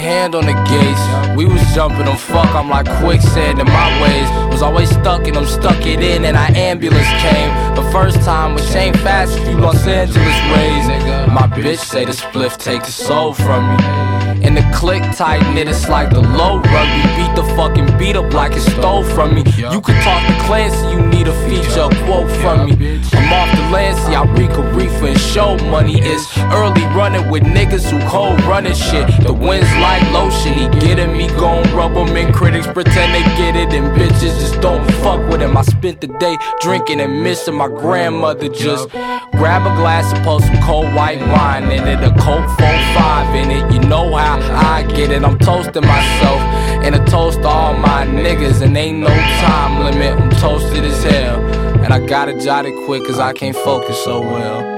hand on the gates. We was jumping them, fuck, I'm like quicksand in my ways. Was always stuck in them, stuck it in, and our ambulance came. The first time, which ain't fast if you Los Angeles raised. My bitch say the spliff take the soul from me. And the click tight knit, it's like the low rugby. Beat the fucking beat up like it stole from me. You could talk to Clancy, you need a feature, a quote from me. I'm off the Lancy, I reek a reefer and show money. It's early running with niggas who cold running shit. The wind's like lotion, he getting me, gon' rub him in. Critics pretend they get it, and bitches just don't fuck with him. I spent the day drinking and missing my grandmother. Just grab a glass and pour some cold white wine in it, a Coke 4-5 in it. You know how I get it, I'm toasting myself and a toast to all my niggas, and ain't no time limit, I'm toasted as hell. And I gotta jot it quick cause I can't focus so well.